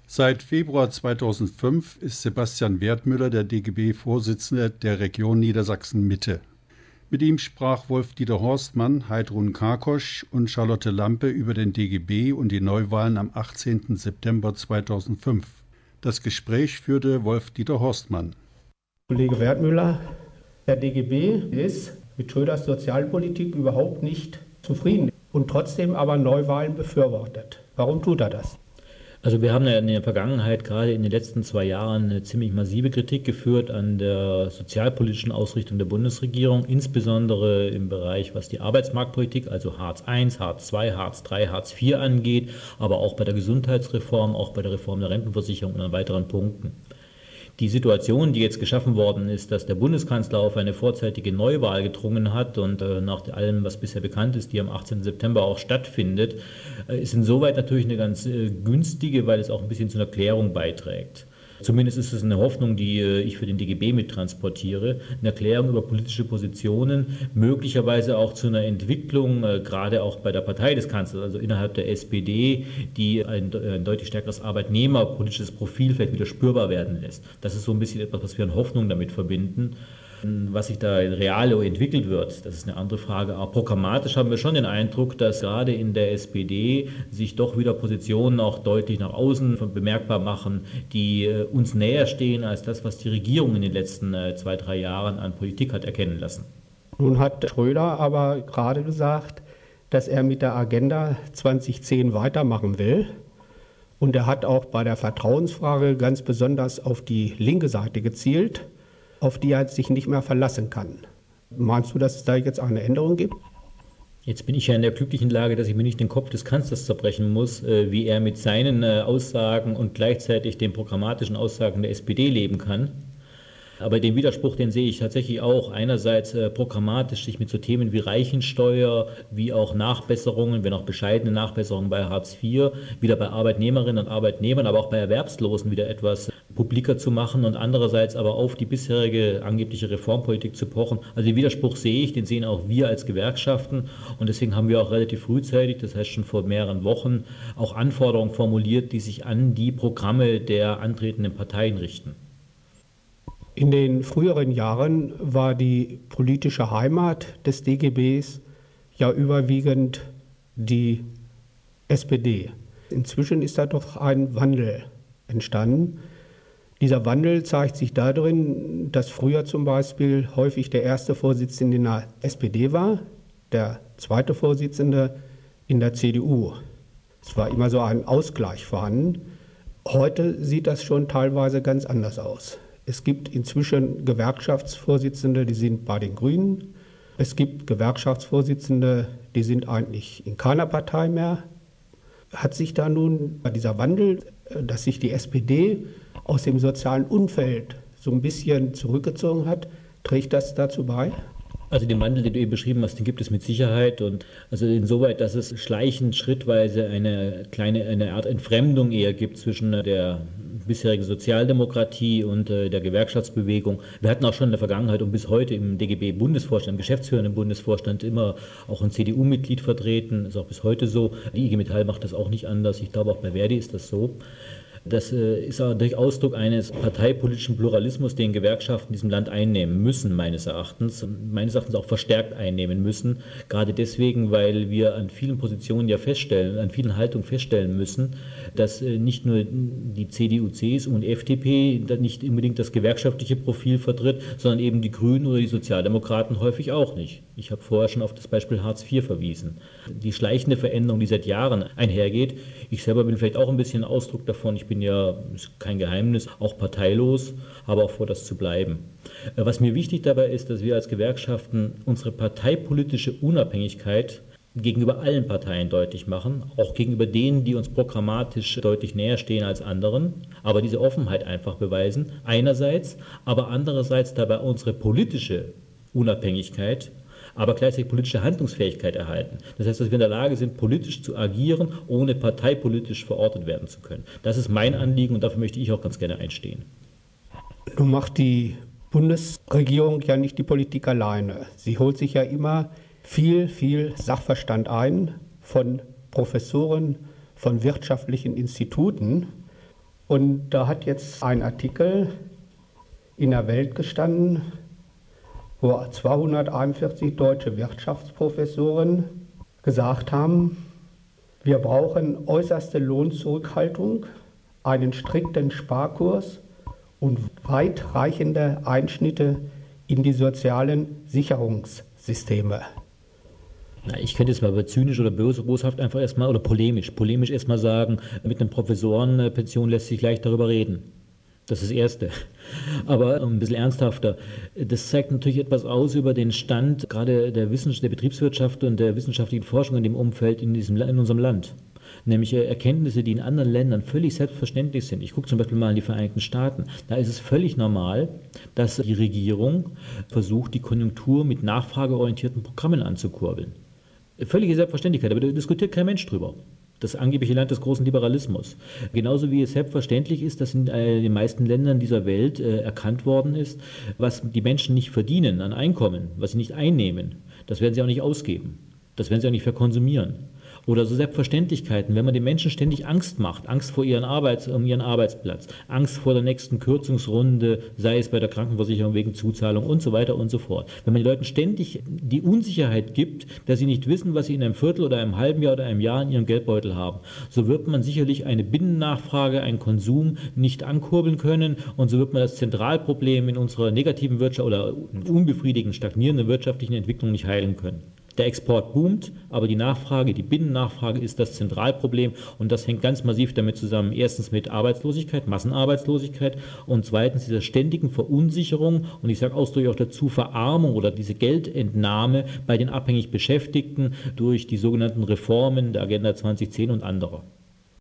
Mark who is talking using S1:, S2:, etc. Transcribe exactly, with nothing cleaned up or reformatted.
S1: Seit Februar zweitausendfünf ist Sebastian Wertmüller der D G B-Vorsitzende der Region Niedersachsen-Mitte. Mit ihm sprach Wolf-Dieter Horstmann, Heidrun Karkosch und Charlotte Lampe über den D G B und die Neuwahlen am achtzehnten September zweitausendfünf. Das Gespräch führte Wolf-Dieter Horstmann.
S2: Kollege Wertmüller, der D G B ist mit Schröders Sozialpolitik überhaupt nicht zufrieden und trotzdem aber Neuwahlen befürwortet. Warum tut er das?
S3: Also wir haben ja in der Vergangenheit, gerade in den letzten zwei Jahren, eine ziemlich massive Kritik geführt an der sozialpolitischen Ausrichtung der Bundesregierung, insbesondere im Bereich, was die Arbeitsmarktpolitik, also Hartz eins, Hartz zwei, Hartz drei, Hartz vier angeht, aber auch bei der Gesundheitsreform, auch bei der Reform der Rentenversicherung und an weiteren Punkten. Die Situation, die jetzt geschaffen worden ist, dass der Bundeskanzler auf eine vorzeitige Neuwahl gedrungen hat und äh, nach allem, was bisher bekannt ist, die am achtzehnten September auch stattfindet, äh, ist insoweit natürlich eine ganz äh, günstige, weil es auch ein bisschen zu einer Klärung beiträgt. Zumindest ist es eine Hoffnung, die äh, ich für den D G B mittransportiere, eine Erklärung über politische Positionen, möglicherweise auch zu einer Entwicklung, äh, gerade auch bei der Partei des Kanzlers, also innerhalb der S P D, die ein, ein deutlich stärkeres arbeitnehmerpolitisches Profil vielleicht wieder spürbar werden lässt. Das ist so ein bisschen etwas, was wir an Hoffnung damit verbinden. Was sich da real entwickelt wird, das ist eine andere Frage. Aber programmatisch haben wir schon den Eindruck, dass gerade in der S P D sich doch wieder Positionen auch deutlich nach außen bemerkbar machen, die uns näher stehen als das, was die Regierung in den letzten zwei, drei Jahren an Politik hat erkennen lassen.
S2: Nun hat Schröder aber gerade gesagt, dass er mit der Agenda zweitausendzehn weitermachen will. Und er hat auch bei der Vertrauensfrage ganz besonders auf die linke Seite gezielt, auf die er sich nicht mehr verlassen kann. Meinst du, dass es da jetzt eine Änderung gibt?
S3: Jetzt bin ich ja in der glücklichen Lage, dass ich mir nicht den Kopf des Kanzlers zerbrechen muss, wie er mit seinen Aussagen und gleichzeitig den programmatischen Aussagen der S P D leben kann. Aber den Widerspruch, den sehe ich tatsächlich auch. Einerseits äh, programmatisch sich mit so Themen wie Reichensteuer, wie auch Nachbesserungen, wenn auch bescheidene Nachbesserungen bei Hartz vier, wieder bei Arbeitnehmerinnen und Arbeitnehmern, aber auch bei Erwerbslosen wieder etwas publiker zu machen und andererseits aber auf die bisherige angebliche Reformpolitik zu pochen. Also den Widerspruch sehe ich, den sehen auch wir als Gewerkschaften und deswegen haben wir auch relativ frühzeitig, das heißt schon vor mehreren Wochen, auch Anforderungen formuliert, die sich an die Programme der antretenden Parteien richten.
S2: In den früheren Jahren war die politische Heimat des D G Bs ja überwiegend die S P D. Inzwischen ist da doch ein Wandel entstanden. Dieser Wandel zeigt sich darin, dass früher zum Beispiel häufig der erste Vorsitzende in der S P D war, der zweite Vorsitzende in der C D U. Es war immer so ein Ausgleich vorhanden. Heute sieht das schon teilweise ganz anders aus. Es gibt inzwischen Gewerkschaftsvorsitzende, die sind bei den Grünen. Es gibt Gewerkschaftsvorsitzende, die sind eigentlich in keiner Partei mehr. Hat sich da nun dieser Wandel, dass sich die S P D aus dem sozialen Umfeld so ein bisschen zurückgezogen hat, trägt das dazu bei?
S3: Also den Wandel, den du eben beschrieben hast, den gibt es mit Sicherheit und also insoweit, dass es schleichend, schrittweise eine kleine, eine Art Entfremdung eher gibt zwischen der bisherigen Sozialdemokratie und äh, der Gewerkschaftsbewegung. Wir hatten auch schon in der Vergangenheit und bis heute im D G B-Bundesvorstand, im geschäftsführenden Bundesvorstand immer auch ein C D U-Mitglied vertreten, ist auch bis heute so. Die I G Metall macht das auch nicht anders, ich glaube auch bei Verdi ist das so. Das ist natürlich Ausdruck eines parteipolitischen Pluralismus, den Gewerkschaften in diesem Land einnehmen müssen, meines Erachtens. Meines Erachtens auch verstärkt einnehmen müssen. Gerade deswegen, weil wir an vielen Positionen ja feststellen, an vielen Haltungen feststellen müssen, dass nicht nur die C D U, C S U und F D P nicht unbedingt das gewerkschaftliche Profil vertritt, sondern eben die Grünen oder die Sozialdemokraten häufig auch nicht. Ich habe vorher schon auf das Beispiel Hartz vier verwiesen. Die schleichende Veränderung, die seit Jahren einhergeht. Ich selber bin vielleicht auch ein bisschen Ausdruck davon. Ich bin ja, ist kein Geheimnis, auch parteilos, habe auch vor, das zu bleiben. Was mir wichtig dabei ist, dass wir als Gewerkschaften unsere parteipolitische Unabhängigkeit gegenüber allen Parteien deutlich machen, auch gegenüber denen, die uns programmatisch deutlich näher stehen als anderen, aber diese Offenheit einfach beweisen, einerseits, aber andererseits dabei unsere politische Unabhängigkeit, aber gleichzeitig politische Handlungsfähigkeit erhalten. Das heißt, dass wir in der Lage sind, politisch zu agieren, ohne parteipolitisch verortet werden zu können. Das ist mein Anliegen und dafür möchte ich auch ganz gerne einstehen.
S2: Nun macht die Bundesregierung ja nicht die Politik alleine. Sie holt sich ja immer viel, viel Sachverstand ein von Professoren, von wirtschaftlichen Instituten. Und da hat jetzt ein Artikel in der Welt gestanden, wo zweihunderteinundvierzig deutsche Wirtschaftsprofessoren gesagt haben, wir brauchen äußerste Lohnzurückhaltung, einen strikten Sparkurs und weitreichende Einschnitte in die sozialen Sicherungssysteme.
S3: Na, ich könnte jetzt mal zynisch oder boshaft einfach erstmal, oder polemisch, polemisch erstmal sagen, mit einer Professorenpension lässt sich leicht darüber reden. Das ist das Erste. Aber ein bisschen ernsthafter. Das zeigt natürlich etwas aus über den Stand gerade der, Wissenschaft, der Betriebswirtschaft und der wissenschaftlichen Forschung in dem Umfeld in, diesem, in unserem Land. Nämlich Erkenntnisse, die in anderen Ländern völlig selbstverständlich sind. Ich gucke zum Beispiel mal in die Vereinigten Staaten. Da ist es völlig normal, dass die Regierung versucht, die Konjunktur mit nachfrageorientierten Programmen anzukurbeln. Völlige Selbstverständlichkeit, aber da diskutiert kein Mensch drüber. Das angebliche Land des großen Liberalismus. Genauso wie es selbstverständlich ist, dass in den meisten Ländern dieser Welt äh, erkannt worden ist, was die Menschen nicht verdienen an Einkommen, was sie nicht einnehmen, das werden sie auch nicht ausgeben. Das werden sie auch nicht verkonsumieren. Oder so Selbstverständlichkeiten, wenn man den Menschen ständig Angst macht, Angst vor ihren Arbeits, um ihren Arbeitsplatz, Angst vor der nächsten Kürzungsrunde, sei es bei der Krankenversicherung wegen Zuzahlung und so weiter und so fort. Wenn man den Leuten ständig die Unsicherheit gibt, dass sie nicht wissen, was sie in einem Viertel oder einem halben Jahr oder einem Jahr in ihrem Geldbeutel haben, so wird man sicherlich eine Binnennachfrage, einen Konsum nicht ankurbeln können und so wird man das Zentralproblem in unserer negativen Wirtschaft oder unbefriedigend stagnierenden wirtschaftlichen Entwicklung nicht heilen können. Der Export boomt, aber die Nachfrage, die Binnennachfrage ist das Zentralproblem und das hängt ganz massiv damit zusammen. Erstens mit Arbeitslosigkeit, Massenarbeitslosigkeit und zweitens dieser ständigen Verunsicherung und ich sage ausdrücklich auch dazu Verarmung oder diese Geldentnahme bei den abhängig Beschäftigten durch die sogenannten Reformen der Agenda zwanzig zehn und anderer.